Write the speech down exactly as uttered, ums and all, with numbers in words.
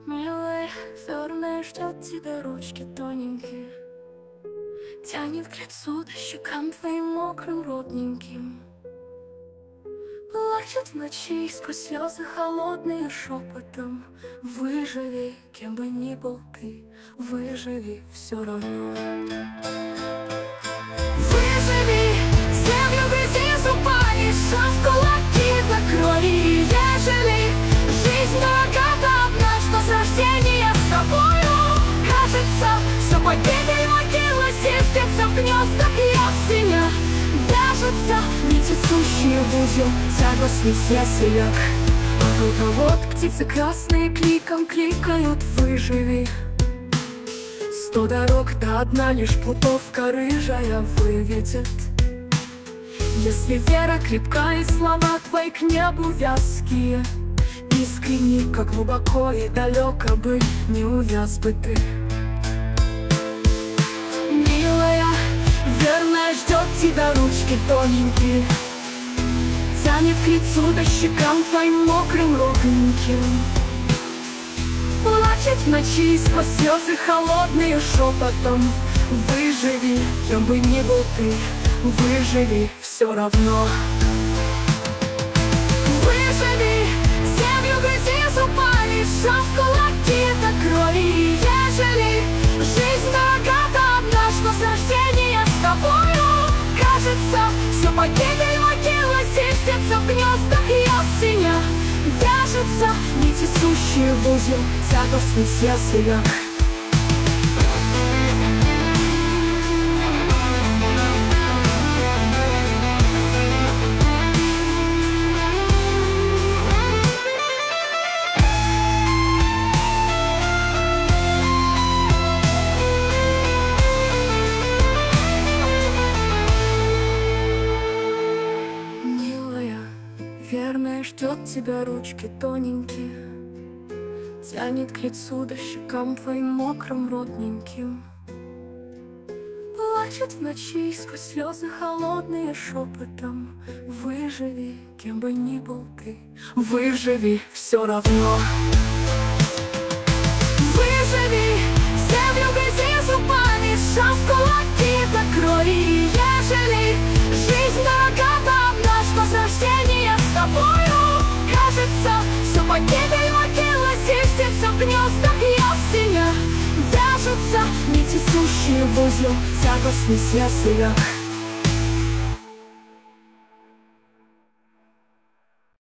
Милая, верная, ждет тебя ручки тоненькие, тянет к лицу, да щекам твоим мокрым родненьким. Плачет в ночи сквозь слезы холодные шепотом. Выживи, кем бы ни был ты, выживи все равно. Выживи, землю грызи зубами, шаг в кулаки до крови. Ежели жизнь дорога, то одна, что с рождения с тобою. Кажется, все победы и могила зиждется в гнездах ясеня. Вяжутся нити, сущие в узел, тягостный связяк. А вот птицы красные кликом кликают: выживи. Сто дорог, да одна лишь плутовка рыжая выведет. Если вера крепка и слова твои к небу вязкие, искренни, как глубоко и далеко бы не увяз бы ты. Милая, верная, ждет тебя ручки тоненькие, тянет к лицу, да щекам твоим мокрым родненьким. Плачет в ночи сквозь слезы холодные шепотом. Выживи, кем бы ни был ты, выживи все равно. Выживи, землю грызи зубами, шаг в кулаки до крови. Ежели жизнь дорога, то одна, что с рождения с тобою. Кажется, все погибель могила зиждется в гнездах ясеня. Вяжутся нити, сущие в узел, тягостный связяк. Верная, ждет тебя ручки тоненькие, тянет к лицу, да щекам твоим мокрым родненьким. Плачет в ночи сквозь слезы холодные шепотом. Выживи, кем бы ни был ты, выживи все равно. Выживи, землю грызи зубами, шаг в кулаки до крови. Ежели жизнь дорога, то одна, что с рождения с тобою. Кажется, все погибель могила зиждется в гнездах ясеня. Вяжутся нити, сущие в узел, тягостный связяк.